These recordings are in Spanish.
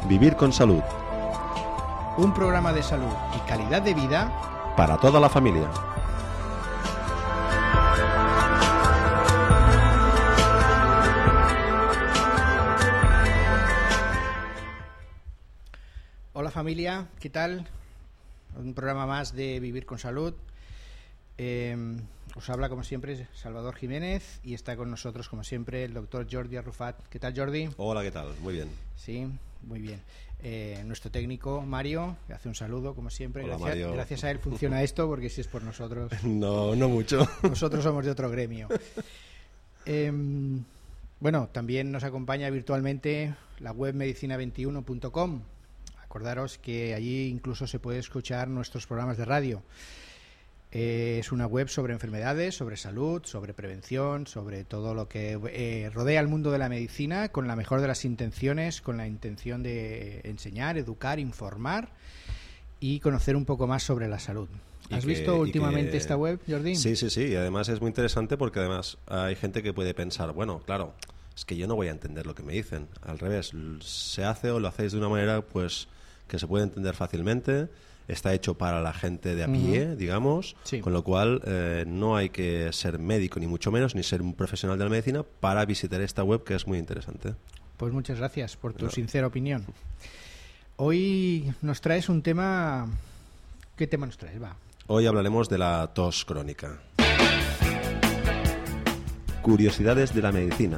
Vivir con salud. Un programa de salud y calidad de vida para toda la familia. Hola familia, ¿qué tal? Un programa más de Vivir con Salud. Os habla como siempre Salvador Jiménez y está con nosotros como siempre el doctor Jordi Arrufat. ¿Qué tal, Jordi? Hola, ¿qué tal? Muy bien. Sí, muy bien. Nuestro técnico Mario, que hace un saludo como siempre. Hola, Mario. Gracias a él funciona esto, porque si es por nosotros... No mucho. Nosotros somos de otro gremio. Bueno, también nos acompaña virtualmente la web medicina21.com. Acordaros que allí incluso se puede escuchar nuestros programas de radio. Es una web sobre enfermedades, sobre salud, sobre prevención, sobre todo lo que rodea el mundo de la medicina, con la mejor de las intenciones, con la intención de enseñar, educar, informar y conocer un poco más sobre la salud. ¿Has visto últimamente esta web, Jordi? Sí. Y además es muy interesante porque además hay gente que puede pensar, bueno, claro, es que yo no voy a entender lo que me dicen. Al revés, se hace o lo hacéis de una manera pues que se puede entender fácilmente. Está hecho para la gente de a pie, digamos, sí. Con lo cual no hay que ser médico ni mucho menos, ni ser un profesional de la medicina para visitar esta web, que es muy interesante. Pues muchas gracias por tu sincera opinión. Hoy nos traes un tema... ¿Qué tema nos traes? Va. Hoy hablaremos de la tos crónica. Curiosidades de la medicina.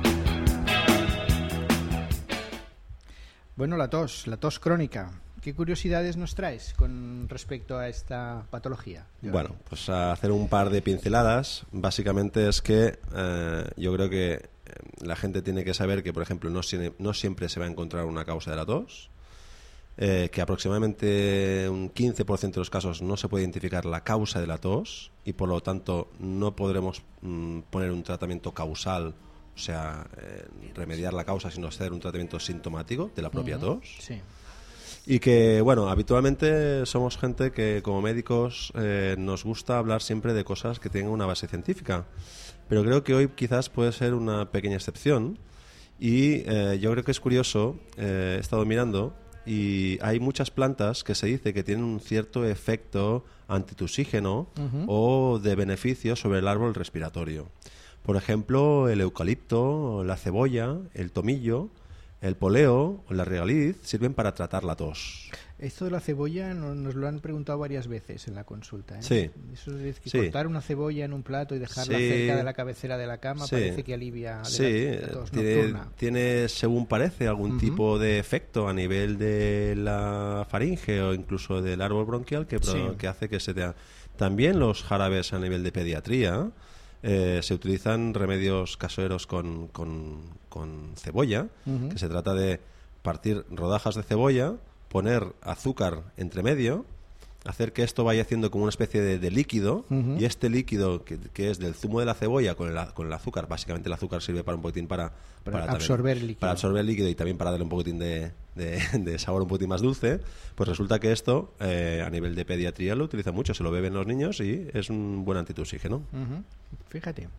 Bueno, la tos crónica. ¿Qué curiosidades nos traes con respecto a esta patología? Bueno, pues a hacer un par de pinceladas. Básicamente es que yo creo que la gente tiene que saber que, por ejemplo, no siempre se va a encontrar una causa de la tos, que aproximadamente un 15% de los casos no se puede identificar la causa de la tos y, por lo tanto, no podremos poner un tratamiento causal, o sea, remediar la causa, sino hacer un tratamiento sintomático de la propia tos. Sí. Y que, bueno, habitualmente somos gente que como médicos nos gusta hablar siempre de cosas que tengan una base científica. Pero creo que hoy quizás puede ser una pequeña excepción. Y yo creo que es curioso, he estado mirando, y hay muchas plantas que se dice que tienen un cierto efecto antitusígeno o de beneficio sobre el árbol respiratorio. Por ejemplo, el eucalipto, la cebolla, el tomillo, el poleo o la regaliz sirven para tratar la tos. Esto de la cebolla nos lo han preguntado varias veces en la consulta, ¿eh? Sí. Eso de que Sí. cortar una cebolla en un plato y dejarla Sí. cerca de la cabecera de la cama Sí. parece que alivia la tos tiene, nocturna. tiene, según parece, algún tipo de efecto a nivel de la faringe o incluso del árbol bronquial que hace que se te... También los jarabes a nivel de pediatría se utilizan remedios caseros con cebolla, que se trata de partir rodajas de cebolla, poner azúcar entre medio, hacer que esto vaya haciendo como una especie de líquido, y este líquido que es del zumo de la cebolla con el azúcar, básicamente el azúcar sirve para un poquitín para absorber el líquido. Para absorber el líquido y también para darle un poquitín de sabor un poquitín más dulce. Pues resulta que esto a nivel de pediatría lo utilizan mucho, se lo beben los niños y es un buen antitusígeno. Fíjate.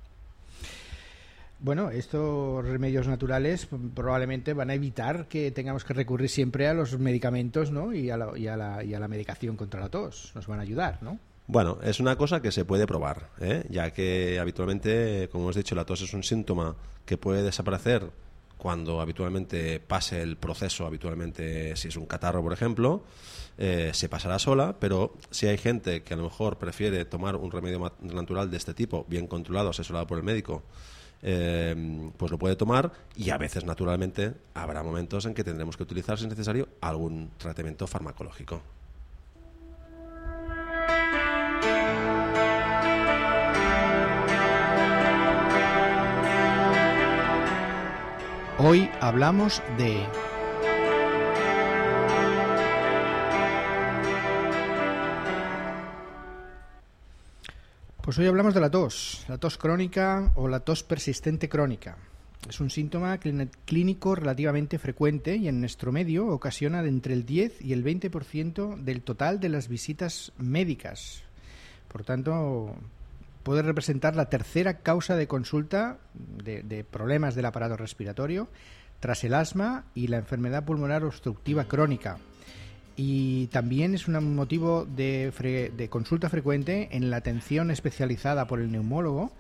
Bueno, estos remedios naturales probablemente van a evitar que tengamos que recurrir siempre a los medicamentos, ¿no? y a la medicación contra la tos. Nos van a ayudar, ¿no? Bueno, es una cosa que se puede probar, ya que habitualmente, como hemos dicho, la tos es un síntoma que puede desaparecer cuando habitualmente pase el proceso, habitualmente si es un catarro, por ejemplo, se pasará sola, pero si hay gente que a lo mejor prefiere tomar un remedio natural de este tipo, bien controlado, asesorado por el médico, pues lo puede tomar, y a veces naturalmente habrá momentos en que tendremos que utilizar, si es necesario, algún tratamiento farmacológico. Hoy hablamos de... Pues hoy hablamos de la tos crónica o la tos persistente crónica. Es un síntoma clínico relativamente frecuente y en nuestro medio ocasiona de entre el 10 y el 20% del total de las visitas médicas. Por tanto, puede representar la tercera causa de consulta de problemas del aparato respiratorio tras el asma y la enfermedad pulmonar obstructiva crónica. Y también es un motivo de consulta frecuente en la atención especializada por el neumólogo,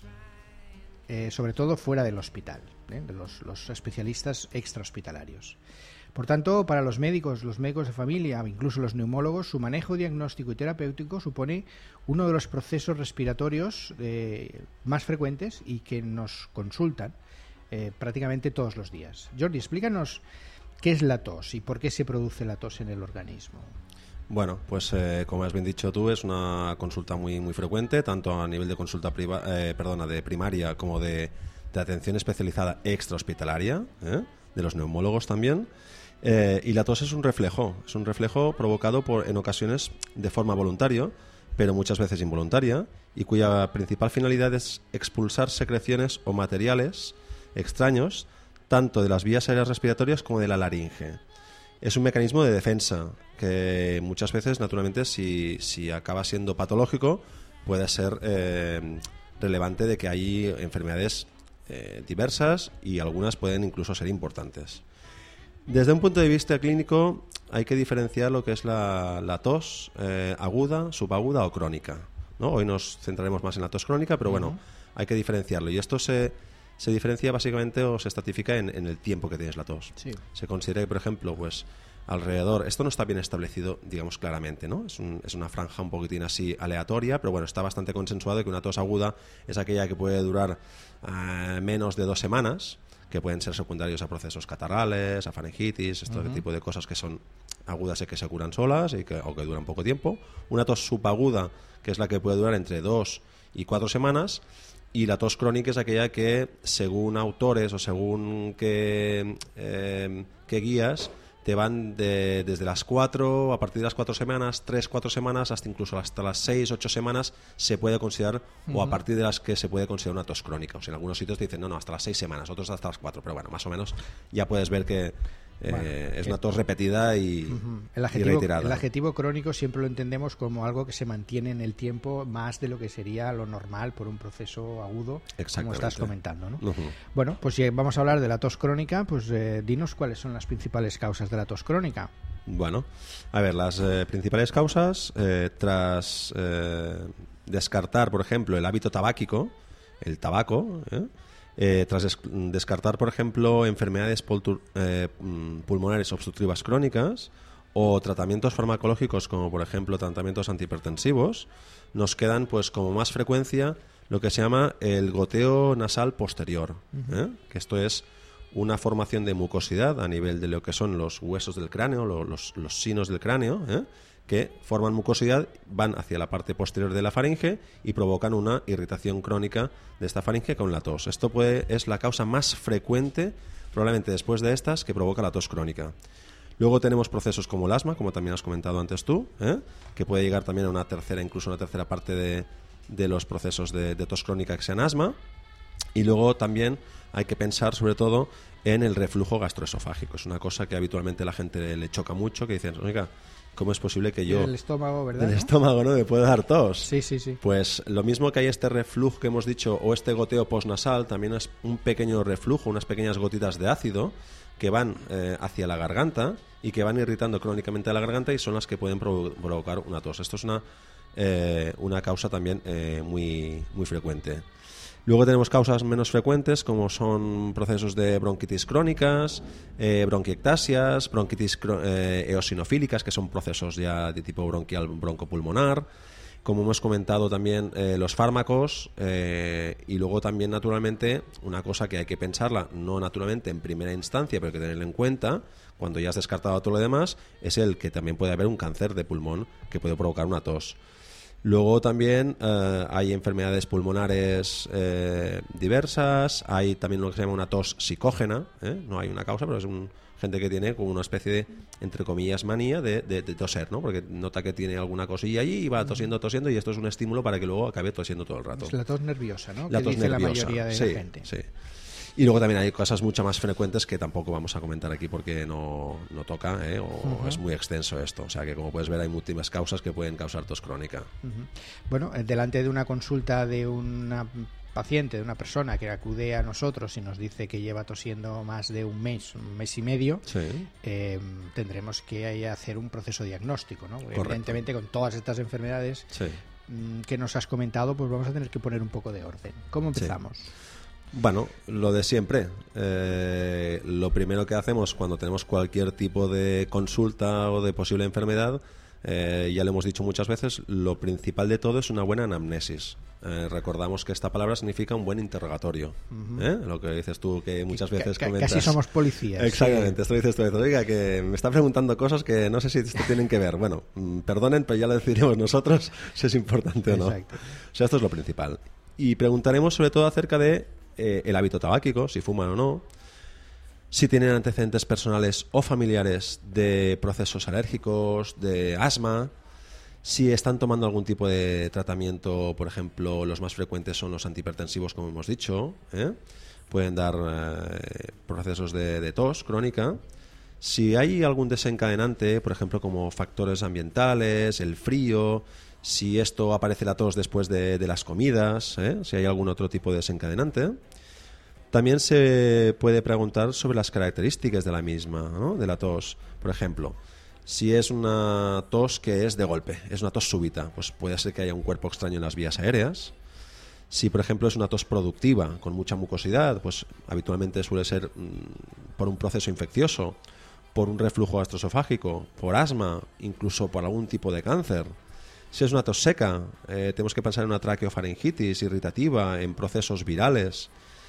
sobre todo fuera del hospital, de los especialistas extrahospitalarios. Por tanto, para los médicos de familia, incluso los neumólogos, su manejo diagnóstico y terapéutico supone uno de los procesos respiratorios más frecuentes y que nos consultan prácticamente todos los días. Jordi, explícanos qué es la tos y por qué se produce la tos en el organismo. Bueno, pues como has bien dicho tú, es una consulta muy frecuente, tanto a nivel de consulta de primaria como de atención especializada extrahospitalaria, de los neumólogos también. Y la tos es un reflejo provocado en ocasiones de forma voluntaria, pero muchas veces involuntaria, y cuya principal finalidad es expulsar secreciones o materiales extraños, tanto de las vías aéreas respiratorias como de la laringe. Es un mecanismo de defensa que muchas veces, naturalmente, si acaba siendo patológico, puede ser relevante de que hay enfermedades diversas y algunas pueden incluso ser importantes. Desde un punto de vista clínico hay que diferenciar lo que es la tos aguda, subaguda o crónica, ¿no? Hoy nos centraremos más en la tos crónica, pero bueno, hay que diferenciarlo. Y esto se diferencia básicamente o se estratifica en el tiempo que tienes la tos. Sí. Se considera que, por ejemplo, pues alrededor, esto no está bien establecido, digamos, claramente, ¿no? Es una franja un poquitín así aleatoria, pero bueno, está bastante consensuado que una tos aguda es aquella que puede durar menos de 2 semanas, que pueden ser secundarios a procesos catarrales, a faringitis, este tipo de cosas que son agudas y que se curan solas o que duran poco tiempo. Una tos subaguda, que es la que puede durar entre 2 y 4 semanas, y la tos crónica es aquella que, según autores o según qué guías, te van desde las 4, a partir de las 4 semanas, 3-4 semanas, hasta incluso hasta las 6-8 semanas se puede considerar, o a partir de las que se puede considerar una tos crónica. O sea, en algunos sitios te dicen, no, hasta las 6 semanas, otros hasta las 4, pero bueno, más o menos ya puedes ver que es una tos repetida y reiterada. El adjetivo crónico siempre lo entendemos como algo que se mantiene en el tiempo más de lo que sería lo normal por un proceso agudo, como estás comentando, ¿no? Bueno, pues si vamos a hablar de la tos crónica, pues dinos cuáles son las principales causas de la tos crónica. Bueno, a ver, las principales causas, tras descartar, por ejemplo, el hábito tabáquico, el tabaco, tras descartar, por ejemplo, enfermedades pulmonares obstructivas crónicas o tratamientos farmacológicos como, por ejemplo, tratamientos antihipertensivos, nos quedan, pues, como más frecuencia lo que se llama el goteo nasal posterior, que esto es una formación de mucosidad a nivel de lo que son los huesos del cráneo, los sinos del cráneo, que forman mucosidad, van hacia la parte posterior de la faringe y provocan una irritación crónica de esta faringe con la tos. Esto es la causa más frecuente, probablemente después de estas, que provoca la tos crónica. Luego tenemos procesos como el asma, como también has comentado antes tú, que puede llegar también a una tercera, incluso una tercera parte de los procesos de tos crónica que sean asma. Y luego también hay que pensar sobre todo en el reflujo gastroesofágico. Es una cosa que habitualmente la gente le choca mucho, que dicen, oiga, ¿cómo es posible que yo... El estómago, ¿verdad? El estómago, ¿no? Me puede dar tos. Sí. Pues lo mismo que hay este reflujo que hemos dicho o este goteo postnasal, también es un pequeño reflujo, unas pequeñas gotitas de ácido que van hacia la garganta y que van irritando crónicamente la garganta y son las que pueden provocar una tos. Esto es una causa también muy frecuente. Luego tenemos causas menos frecuentes como son procesos de bronquitis crónicas, bronquiectasias, bronquitis eosinofílicas, que son procesos ya de tipo bronquial broncopulmonar. Como hemos comentado también, los fármacos y luego también naturalmente una cosa que hay que pensarla, no naturalmente en primera instancia, pero hay que tenerla en cuenta cuando ya has descartado todo lo demás, es el que también puede haber un cáncer de pulmón que puede provocar una tos. Luego también hay enfermedades pulmonares diversas, hay también lo que se llama una tos psicógena, no hay una causa, pero es gente que tiene como una especie de, entre comillas, manía de toser, ¿no? Porque nota que tiene alguna cosilla allí y va tosiendo y esto es un estímulo para que luego acabe tosiendo todo el rato. Es la tos nerviosa, ¿no? La que tos dice nerviosa, la mayoría de la gente. Sí. Y luego también hay cosas mucho más frecuentes que tampoco vamos a comentar aquí porque no toca, es muy extenso esto. O sea que, como puedes ver, hay múltiples causas que pueden causar tos crónica. Bueno, delante de una consulta de una paciente, de una persona que acude a nosotros y nos dice que lleva tosiendo más de un mes y medio, tendremos que hacer un proceso diagnóstico, ¿no? Evidentemente, con todas estas enfermedades que nos has comentado, pues vamos a tener que poner un poco de orden. ¿Cómo empezamos? Bueno, lo de siempre. Lo primero que hacemos cuando tenemos cualquier tipo de consulta o de posible enfermedad, ya lo hemos dicho muchas veces, lo principal de todo es una buena anamnesis. Recordamos que esta palabra significa un buen interrogatorio. Lo que dices tú, que muchas veces comentas. Casi somos policías. Exactamente, esto dices tú, oiga, que me está preguntando cosas que no sé si esto tienen que ver. Bueno, perdonen, pero ya lo decidiremos nosotros si es importante o no. Exacto. O sea, esto es lo principal. Y preguntaremos sobre todo acerca de el hábito tabáquico, si fuman o no, si tienen antecedentes personales o familiares de procesos alérgicos, de asma, si están tomando algún tipo de tratamiento. Por ejemplo, los más frecuentes son los antihipertensivos, como hemos dicho, pueden dar procesos de tos crónica. Si hay algún desencadenante, por ejemplo, como factores ambientales, el frío, si esto aparece la tos después de las comidas, si hay algún otro tipo de desencadenante. También se puede preguntar sobre las características de la misma, ¿no? De la tos. Por ejemplo, si es una tos que es de golpe, es una tos súbita, pues puede ser que haya un cuerpo extraño en las vías aéreas. Si, por ejemplo, es una tos productiva, con mucha mucosidad, pues habitualmente suele ser por un proceso infeccioso, por un reflujo gastroesofágico, por asma, incluso por algún tipo de cáncer. Si es una tos seca, tenemos que pensar en una traqueofaringitis irritativa, en procesos virales.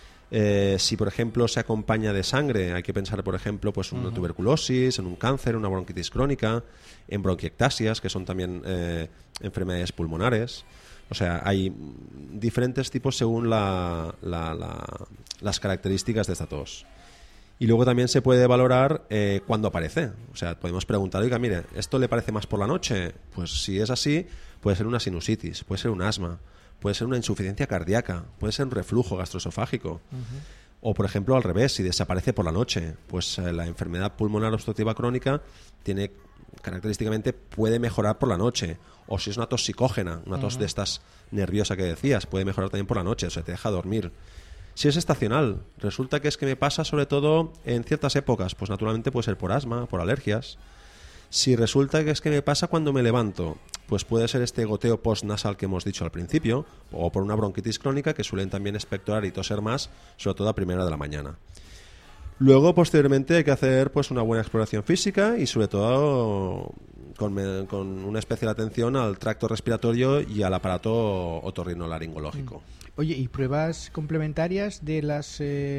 Si, por ejemplo, se acompaña de sangre, hay que pensar, por ejemplo, pues en una tuberculosis, en un cáncer, una bronquitis crónica, en bronquiectasias, que son también enfermedades pulmonares. O sea, hay diferentes tipos según las características de esta tos. Y luego también se puede valorar cuándo aparece. O sea, podemos preguntar, oiga, mire, ¿esto le parece más por la noche? Pues si es así, puede ser una sinusitis, puede ser un asma, puede ser una insuficiencia cardíaca, puede ser un reflujo gastroesofágico. O, por ejemplo, al revés, si desaparece por la noche, pues la enfermedad pulmonar obstructiva crónica tiene característicamente puede mejorar por la noche. O si es una tos psicógena, una tos de estas nerviosa que decías, puede mejorar también por la noche, o sea, te deja dormir. Si es estacional, resulta que es que me pasa sobre todo en ciertas épocas, pues naturalmente puede ser por asma, por alergias. Si resulta que es que me pasa cuando me levanto, pues puede ser este goteo postnasal que hemos dicho al principio, o por una bronquitis crónica que suelen también expectorar y toser más, sobre todo a primera hora de la mañana. Luego, posteriormente, hay que hacer pues una buena exploración física y sobre todo con una especial atención al tracto respiratorio y al aparato otorrinolaringológico. Oye, ¿y pruebas complementarias de las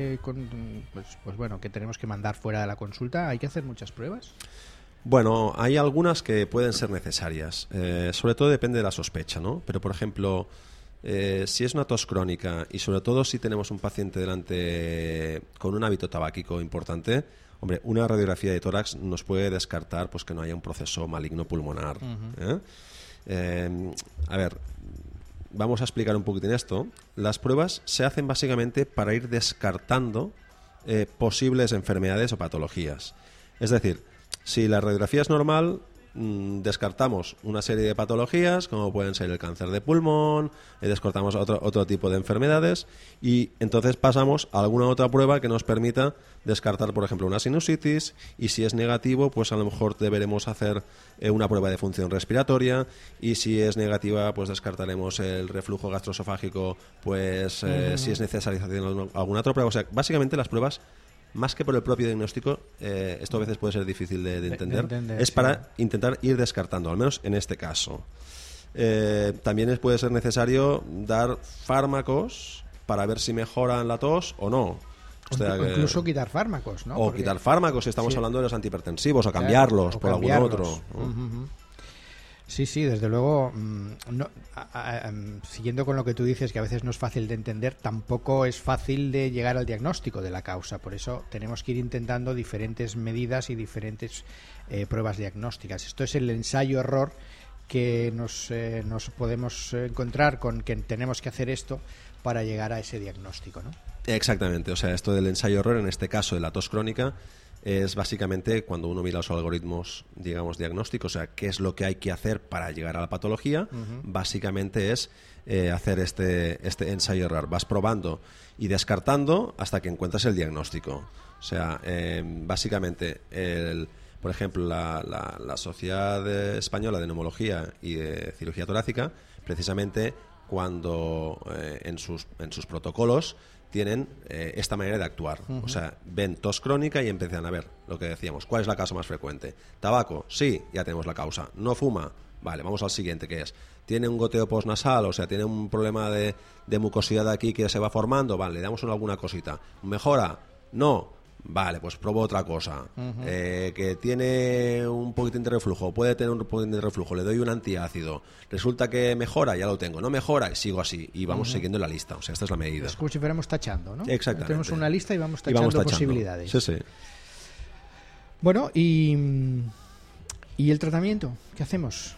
pues bueno, que tenemos que mandar fuera de la consulta? ¿Hay que hacer muchas pruebas? Bueno, hay algunas que pueden ser necesarias. Sobre todo depende de la sospecha, ¿no? Pero, por ejemplo, si es una tos crónica y sobre todo si tenemos un paciente delante con un hábito tabáquico importante, hombre, una radiografía de tórax nos puede descartar pues que no haya un proceso maligno pulmonar. A ver, vamos a explicar un poquitín esto. Las pruebas se hacen básicamente para ir descartando posibles enfermedades o patologías. Es decir, si la radiografía es normal, descartamos una serie de patologías, como pueden ser el cáncer de pulmón, descartamos otro tipo de enfermedades y entonces pasamos a alguna otra prueba que nos permita descartar, por ejemplo, una sinusitis, y si es negativo, pues a lo mejor deberemos hacer una prueba de función respiratoria, y si es negativa, pues descartaremos el reflujo gastroesofágico, pues si es necesario hacer alguna otra prueba. O sea, básicamente las pruebas, más que por el propio diagnóstico, esto a veces puede ser difícil de entender, es para intentar ir descartando, al menos en este caso. También puede ser necesario dar fármacos para ver si mejoran la tos o no. O sea, incluso quitar fármacos, ¿no? O porque quitar fármacos si estamos hablando de los antihipertensivos, o cambiarlos por algún otro. Sí, desde luego. Siguiendo con lo que tú dices, que a veces no es fácil de entender, tampoco es fácil de llegar al diagnóstico de la causa. Por eso tenemos que ir intentando diferentes medidas y diferentes pruebas diagnósticas. Esto es el ensayo-error que nos podemos encontrar con que tenemos que hacer esto para llegar a ese diagnóstico, ¿no? Exactamente, o sea, esto del ensayo-error, en este caso de la tos crónica, es básicamente cuando uno mira los algoritmos, digamos, diagnósticos, o sea, qué es lo que hay que hacer para llegar a la patología, básicamente es hacer este ensayo-error. Vas probando y descartando hasta que encuentras el diagnóstico. O sea, básicamente, por ejemplo, la Sociedad Española de Neumología y de Cirugía Torácica, precisamente cuando en sus protocolos tienen esta manera de actuar. O sea, ven tos crónica y empiezan a ver lo que decíamos. ¿Cuál es la causa más frecuente? ¿Tabaco? Sí, ya tenemos la causa. ¿No fuma? Vale, vamos al siguiente, que es, ¿tiene un goteo postnasal? O sea, ¿tiene un problema de mucosidad aquí que se va formando? Vale, le damos alguna cosita. ¿Mejora? No. Vale, pues probo otra cosa. Que tiene un poquitín de reflujo, puede tener un poquitín de reflujo, le doy un antiácido. Resulta que mejora, ya lo tengo. No mejora, y sigo así. Y vamos siguiendo la lista. O sea, esta es la medida. Es como si fuéramos tachando, ¿no? Exactamente. Tenemos una lista y vamos tachando posibilidades. Sí, sí. Bueno, ¿y el tratamiento? ¿Qué hacemos?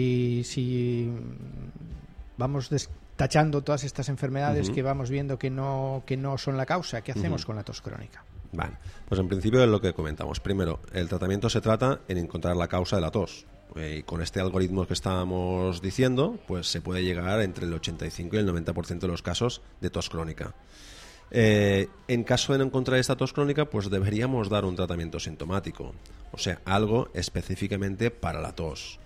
Si vamos tachando todas estas enfermedades que vamos viendo que no son la causa, ¿qué hacemos con la tos crónica? Vale, pues en principio es lo que comentamos. Primero, el tratamiento se trata en encontrar la causa de la tos. Y con este algoritmo que estábamos diciendo, pues se puede llegar entre el 85 y el 90% de los casos de tos crónica. En caso de no encontrar esta tos crónica, pues deberíamos dar un tratamiento sintomático, o sea, algo específicamente para la tos.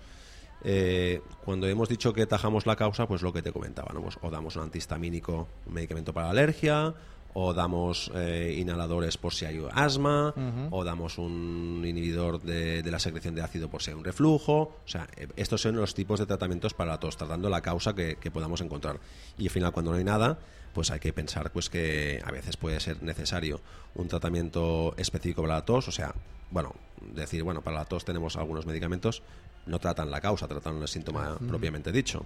Cuando hemos dicho que tajamos la causa, pues lo que te comentaba, ¿no? Pues o damos un antihistamínico, un medicamento para la alergia, o damos inhaladores por si hay asma, o damos un inhibidor de la secreción de ácido por si hay un reflujo. O sea, estos son los tipos de tratamientos para la tos, tratando la causa que podamos encontrar. Y al final, cuando no hay nada, pues hay que pensar pues que a veces puede ser necesario un tratamiento específico para la tos. O sea, bueno, decir, bueno, para la tos tenemos algunos medicamentos, no tratan la causa, tratan el síntoma propiamente dicho.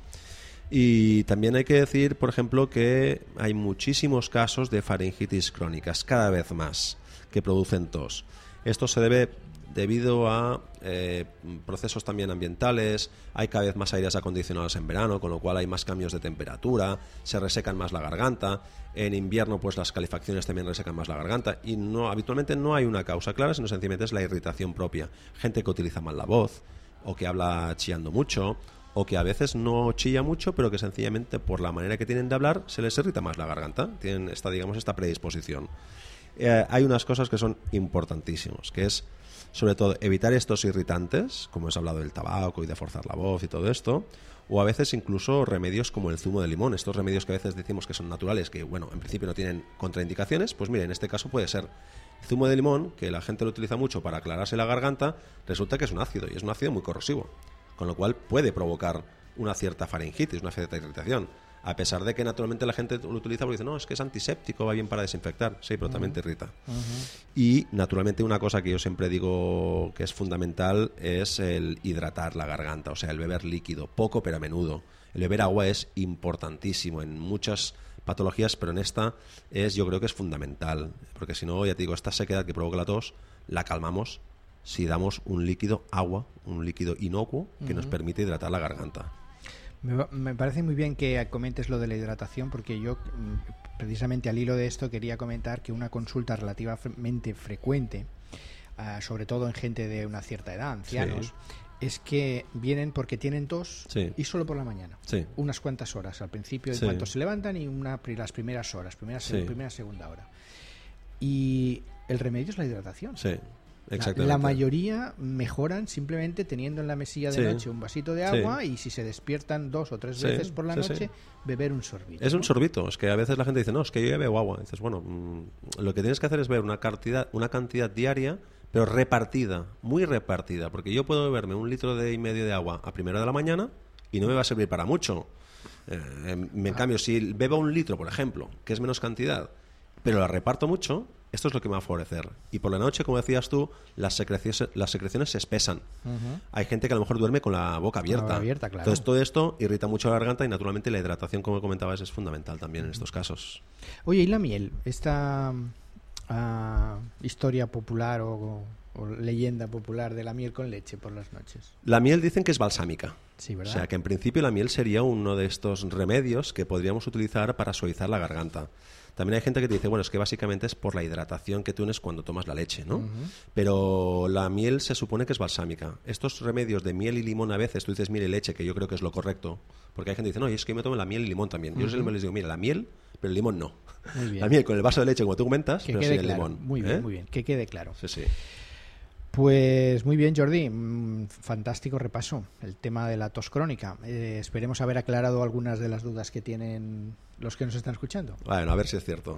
Y también hay que decir, por ejemplo, que hay muchísimos casos de faringitis crónicas, cada vez más, que producen tos. Esto se debe debido a procesos también ambientales. Hay cada vez más aires acondicionados en verano, con lo cual hay más cambios de temperatura, se resecan más la garganta. En invierno, pues las calefacciones también resecan más la garganta. Y habitualmente no hay una causa clara, sino sencillamente es la irritación propia. Gente que utiliza mal la voz, o que habla chillando mucho, o que a veces no chilla mucho, pero que sencillamente por la manera que tienen de hablar se les irrita más la garganta. Tienen esta predisposición. Hay unas cosas que son importantísimas, que es, sobre todo, evitar estos irritantes, como hemos hablado del tabaco y de forzar la voz y todo esto, o a veces incluso remedios como el zumo de limón. Estos remedios que a veces decimos que son naturales, que bueno, en principio no tienen contraindicaciones, pues mire, en este caso puede ser zumo de limón, que la gente lo utiliza mucho para aclararse la garganta, resulta que es un ácido, y es un ácido muy corrosivo, con lo cual puede provocar una cierta faringitis, una cierta irritación, a pesar de que naturalmente la gente lo utiliza porque dice, no, es que es antiséptico, va bien para desinfectar. Sí, pero también te irrita. Y naturalmente una cosa que yo siempre digo que es fundamental es el hidratar la garganta, o sea, el beber líquido, poco pero a menudo. El beber agua es importantísimo en muchas patologías, pero en esta yo creo que es fundamental, porque si no, ya te digo, esta sequedad que provoca la tos, la calmamos si damos un líquido, agua, un líquido inocuo que nos permite hidratar la garganta. Me parece muy bien que comentes lo de la hidratación, porque yo precisamente al hilo de esto quería comentar que una consulta relativamente frecuente, sobre todo en gente de una cierta edad, ancianos, es que vienen porque tienen tos y solo por la mañana, unas cuantas horas al principio, en cuanto se levantan, y las primeras horas, primera, segunda hora. Y el remedio es la hidratación. La mayoría mejoran simplemente teniendo en la mesilla de noche un vasito de agua y si se despiertan 2 o 3 veces por la noche, beber un sorbito. Es un sorbito. Es que a veces la gente dice, no, es que yo ya bebo agua. Dices, bueno, lo que tienes que hacer es beber una cantidad diaria, pero repartida, muy repartida, porque yo puedo beberme 1,5 litros de agua a primera de la mañana y no me va a servir para mucho. En cambio, si bebo 1 litro, por ejemplo, que es menos cantidad, pero la reparto mucho, esto es lo que me va a favorecer. Y por la noche, como decías tú, las secreciones se espesan. Hay gente que a lo mejor duerme con la boca abierta. Claro. Entonces todo esto irrita mucho la garganta y naturalmente la hidratación, como comentabas, es fundamental también en estos casos. Oye, ¿y la miel? Esta historia popular o leyenda popular de la miel con leche por las noches? La miel dicen que es balsámica. Sí, ¿verdad? O sea, que en principio la miel sería uno de estos remedios que podríamos utilizar para suavizar la garganta. También hay gente que te dice, bueno, es que básicamente es por la hidratación que tienes cuando tomas la leche, ¿no? Pero la miel se supone que es balsámica. Estos remedios de miel y limón a veces, tú dices miel y leche, que yo creo que es lo correcto, porque hay gente que dice, no, y es que yo me tomo la miel y limón también. Yo les digo, mira, la miel, pero el limón no. Muy bien. La miel con el vaso de leche, como tú comentas, Que pero quede sin el claro. limón. Muy bien, muy bien. Que quede claro. Sí, sí. Pues muy bien, Jordi, fantástico repaso, el tema de la tos crónica. Esperemos haber aclarado algunas de las dudas que tienen los que nos están escuchando. Bueno, a ver si es cierto.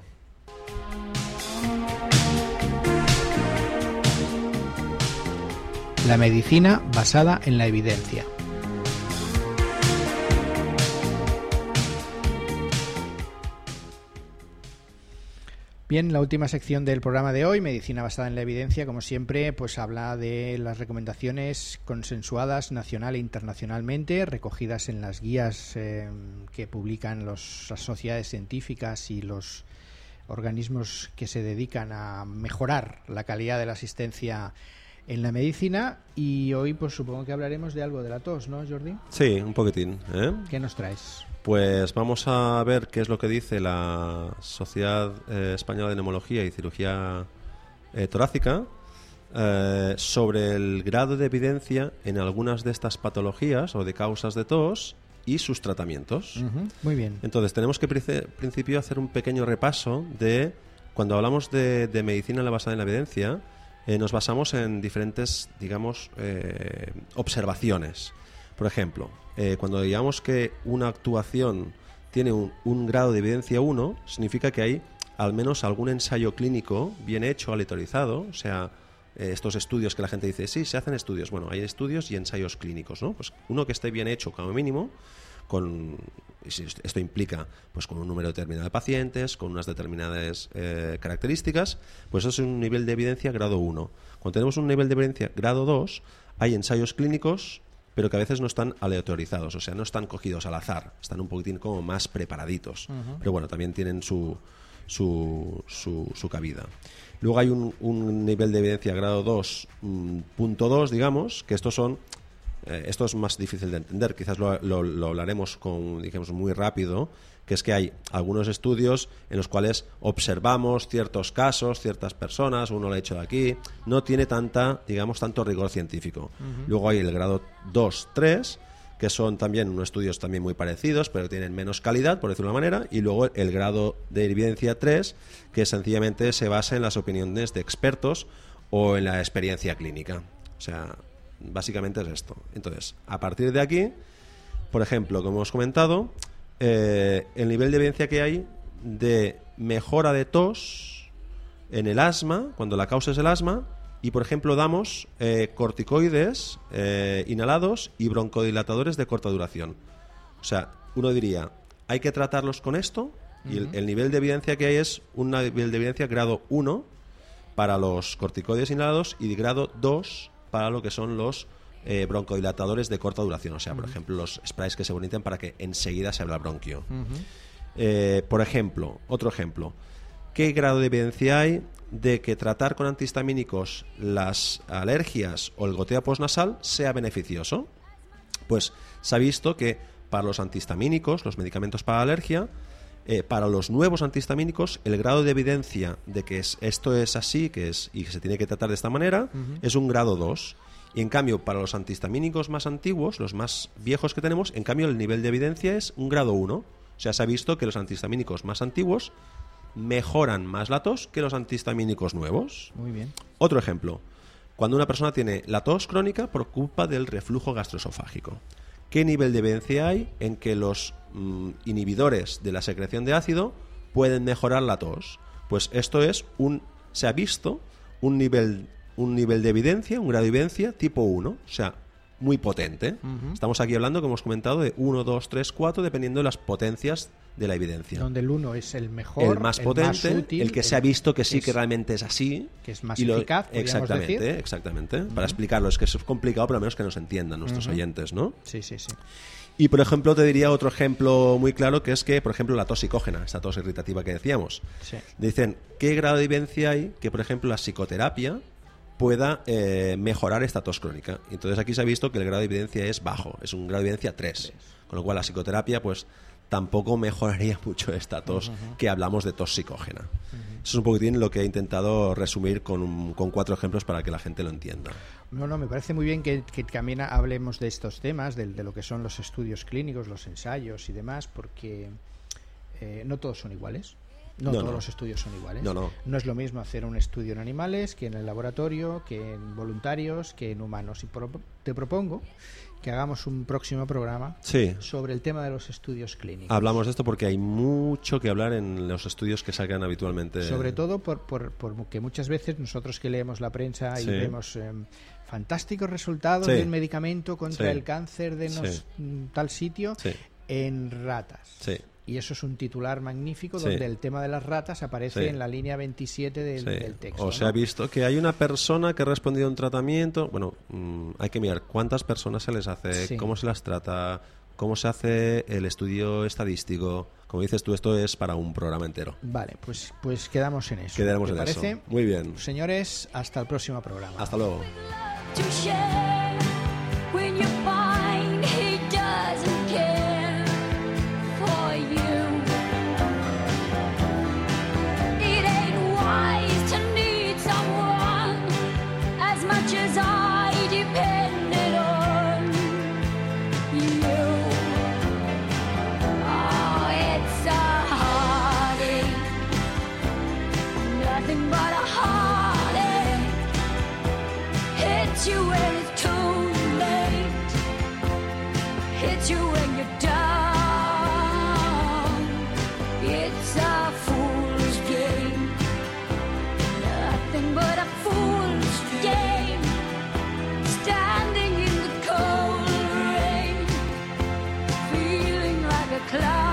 La medicina basada en la evidencia. Bien, la última sección del programa de hoy, Medicina basada en la evidencia, como siempre, pues habla de las recomendaciones consensuadas nacional e internacionalmente, recogidas en las guías que publican las sociedades científicas y los organismos que se dedican a mejorar la calidad de la asistencia en la medicina. Y hoy, pues supongo que hablaremos de algo de la tos, ¿no, Jordi? Sí, un poquitín. ¿Qué nos traes? Pues vamos a ver qué es lo que dice la Sociedad Española de Neumología y Cirugía Torácica sobre el grado de evidencia en algunas de estas patologías o de causas de tos y sus tratamientos. Muy bien. Entonces, tenemos que en principio hacer un pequeño repaso de, cuando hablamos de medicina basada en la evidencia, nos basamos en diferentes, digamos, observaciones. Por ejemplo, cuando digamos que una actuación tiene un grado de evidencia 1, significa que hay al menos algún ensayo clínico bien hecho, aleatorizado, o sea, estos estudios que la gente dice, sí, se hacen estudios. Bueno, hay estudios y ensayos clínicos, ¿no? Pues uno que esté bien hecho como mínimo, esto implica pues con un número determinado de pacientes, con unas determinadas características, pues eso es un nivel de evidencia grado 1. Cuando tenemos un nivel de evidencia grado 2, hay ensayos clínicos, pero que a veces no están aleatorizados, o sea, no están cogidos al azar, están un poquitín como más preparaditos. Pero bueno, también tienen su cabida. Luego hay un nivel de evidencia grado 2.2, digamos, que estos son... esto es más difícil de entender, quizás lo hablaremos digamos, muy rápido, que es que hay algunos estudios en los cuales observamos ciertos casos, ciertas personas, uno lo ha hecho de aquí, no tiene tanto rigor científico. Luego hay el grado 2, 3, que son también unos estudios también muy parecidos, pero tienen menos calidad, por decirlo de una manera, y luego el grado de evidencia 3, que sencillamente se basa en las opiniones de expertos o en la experiencia clínica. O sea, básicamente es esto. Entonces, a partir de aquí, por ejemplo, como hemos comentado, el nivel de evidencia que hay de mejora de tos en el asma, cuando la causa es el asma, y por ejemplo damos corticoides inhalados y broncodilatadores de corta duración. O sea, uno diría, hay que tratarlos con esto, y el nivel de evidencia que hay es un nivel de evidencia grado 1 para los corticoides inhalados y de grado 2 para lo que son los broncodilatadores de corta duración. O sea, por ejemplo, los sprays que se boniten para que enseguida se abra el bronquio. Por ejemplo, otro ejemplo. ¿Qué grado de evidencia hay de que tratar con antihistamínicos las alergias o el goteo postnasal sea beneficioso? Pues se ha visto que para los antihistamínicos, los medicamentos para la alergia, para los nuevos antihistamínicos, el grado de evidencia de que esto es así y que se tiene que tratar de esta manera es un grado 2. Y en cambio, para los antihistamínicos más antiguos, los más viejos que tenemos, en cambio el nivel de evidencia es un grado 1. O sea, se ha visto que los antihistamínicos más antiguos mejoran más la tos que los antihistamínicos nuevos. Muy bien. Otro ejemplo. Cuando una persona tiene la tos crónica por culpa del reflujo gastroesofágico. ¿Qué nivel de evidencia hay en que los inhibidores de la secreción de ácido pueden mejorar la tos? Pues esto es se ha visto un nivel de evidencia, un grado de evidencia tipo 1, o sea, muy potente. Estamos aquí hablando, como hemos comentado, de 1, 2, 3, 4, dependiendo de las potencias de la evidencia. Donde el 1 es el mejor, el más potente, el más útil, el que se ha visto que sí que realmente es así. Que es más eficaz, podríamos decir. Exactamente. Para explicarlo, es que es complicado, pero al menos que nos entiendan nuestros oyentes, ¿no? Sí. Y, por ejemplo, te diría otro ejemplo muy claro, que es que, por ejemplo, la tos psicógena, esta tos irritativa que decíamos. Sí. Dicen, ¿qué grado de evidencia hay que, por ejemplo, la psicoterapia pueda mejorar esta tos crónica. Entonces aquí se ha visto que el grado de evidencia es bajo, es un grado de evidencia 3, con lo cual la psicoterapia pues tampoco mejoraría mucho esta tos que hablamos de tos psicógena. Eso es un poquitín lo que he intentado resumir con 4 ejemplos para que la gente lo entienda. No, me parece muy bien que también hablemos de estos temas, de lo que son los estudios clínicos, los ensayos y demás, porque no todos son iguales. No todos los estudios son iguales. No es lo mismo hacer un estudio en animales que en el laboratorio, que en voluntarios, que en humanos. Y te propongo que hagamos un próximo programa sobre el tema de los estudios clínicos. Hablamos de esto porque hay mucho que hablar en los estudios que sacan habitualmente. Sobre todo porque muchas veces nosotros que leemos la prensa y vemos fantásticos resultados del medicamento contra el cáncer de tal sitio en ratas. Y eso es un titular magnífico donde el tema de las ratas aparece en la línea 27 del texto. O se ha visto que hay una persona que ha respondido a un tratamiento. Bueno, hay que mirar cuántas personas se les hace, cómo se las trata, cómo se hace el estudio estadístico. Como dices tú, esto es para un programa entero. Vale, pues quedamos en eso. Quedaremos en eso. Muy bien. Señores, hasta el próximo programa. Hasta luego. You when it's too late, hit you when you're down. It's a fool's game, nothing but a fool's game. Standing in the cold rain, feeling like a cloud.